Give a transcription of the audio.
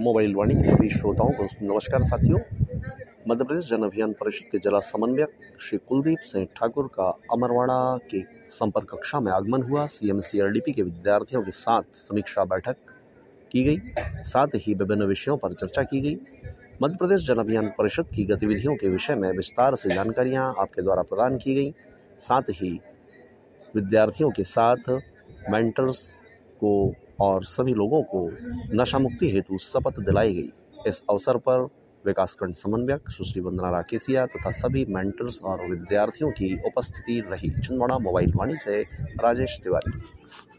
Mobile वाणी के सभी श्रोताओं को नमस्कार साथियों। मध्य प्रदेश जन अभियान परिषद के जिला समन्वयक श्री कुलदीप सिंह ठाकुर का अमरवाड़ा के संपर्क कक्षा में आगमन हुआ। CMCRDP के विद्यार्थियों के साथ समीक्षा बैठक की गई, साथ ही विभिन्न विषयों पर चर्चा की गई। मध्य प्रदेश जन अभियान परिषद की गतिविधियों के विषय में विस्तार से जानकारियां आपके द्वारा प्रदान की गई। साथ ही विद्यार्थियों के साथ मेंटर्स को और सभी लोगों को नशा मुक्ति हेतु शपथ दिलाई गई। इस अवसर पर विकासखंड समन्वयक सुश्री वंदना राकेसिया तथा सभी मेंटर्स और विद्यार्थियों की उपस्थिति रही। छिंदवाड़ा मोबाइल वाणी से राजेश तिवारी।